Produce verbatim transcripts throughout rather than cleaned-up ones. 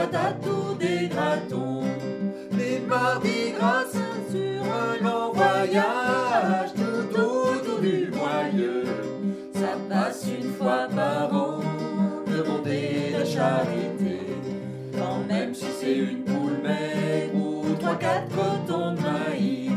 tatou des gratons. Les mardis gras sur un long voyage tout autour du Boyeux. Ça passe une fois par an, demander la charité. Quand même si c'est une poule maigre ou trois quatre cotons de maïs.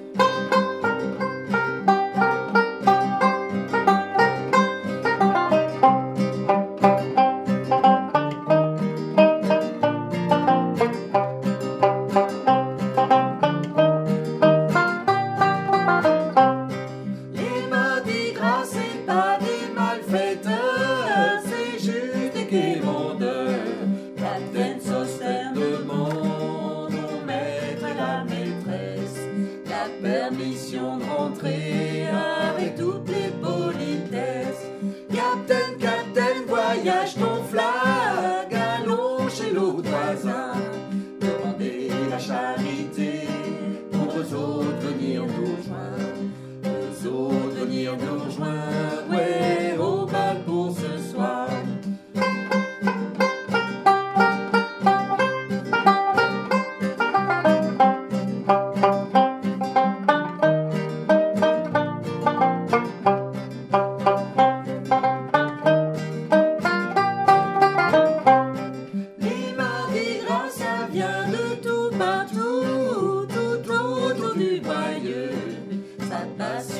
Les mardis gras c'est pas des malfaiteurs, c'est juste des quémandeurs. Capitaine Saucerne demande au maître et la maîtresse la permission de rentrer avec toutes les politesses. Capitaine, capitaine, voyage ton flag, allons chez l'autre voisin, demander la charité pour eux autres venir nous rejoindre. Eux autres venir nous rejoindre, ouais, au bal pour ce soir. Les mardis gras, ça vient de tout partout, tout autour du Boyeux. Ça passe